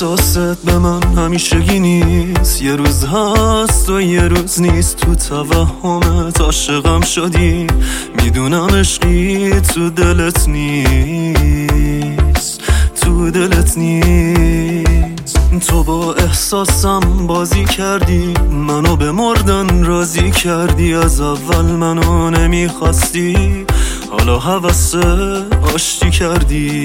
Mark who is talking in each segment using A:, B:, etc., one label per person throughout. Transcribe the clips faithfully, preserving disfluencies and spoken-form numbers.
A: احساست به من همیشگی نیست، یه روز هست و یه روز نیست. تو توهمت عاشقم شدی، میدونم عشقی تو دلت نیست، تو دلت نیست. تو با احساسم بازی کردی، منو به مردن راضی کردی. از اول منو نمیخواستی، حالا هوس آشتی کردی،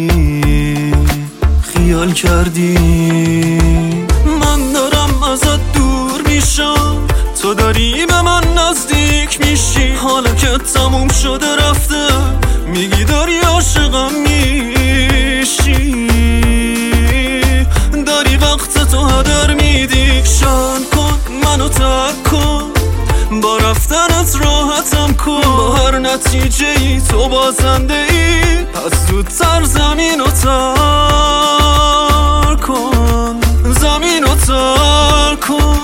A: خیال کردی. من دارم ازت دور میشم، تو داری به من نزدیک میشی. حالا که تموم شده رفته، میگی داری عاشقم میشی. داری وقت تو هدر میدی. شان کن منو ترک کن، با رفتنت راحتم کن. با هر نتیجه ای تو بازنده ای، پس زودتر زمین رو ترک کن، زمین رو ترک کن.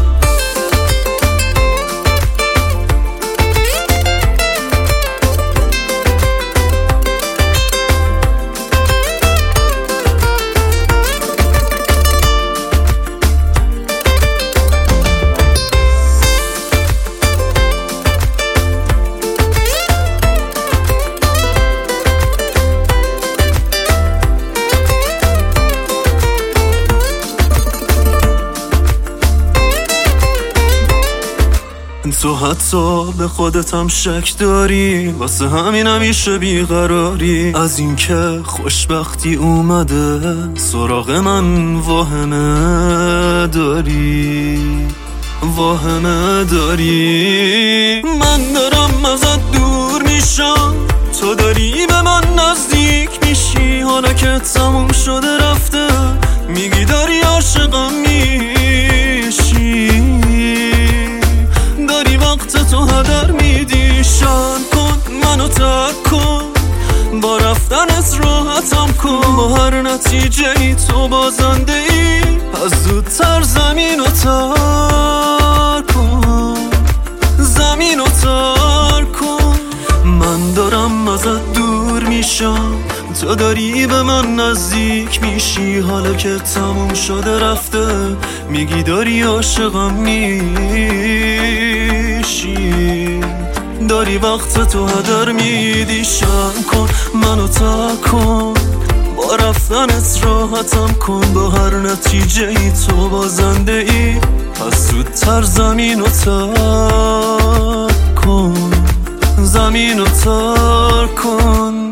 A: تو حتی به خودت هم شک داری، واسه همین همیشه بیقراری. از اینکه خوشبختی اومده سراغ من واهمه داری، واهمه داری. من دارم ازت دور میشم، تو داری به من نزدیک میشی. حالا که تموم شده رفته، میگی داری عاشقم میشی. داری وقت تو هدر میدی. شان کن منو ترک کن، با رفتنت راحتم کن. با هر نتیجه ای تو بازنده ای، پس زودتر زمین رو ترک کن، زمین رو ترک کن. من دارم ازت دور میشم، تو داری به من نزدیک میشی. حالا که تموم شده رفته، میگی داری عاشقم میشی. داری وقت تو هدر میدی. شان کن منو ترک کن، با رفتنت راحتم کن. با هر نتیجه ای تو بازنده ای، پس زودتر زمین رو ترک کن، زمین رو ترک کن.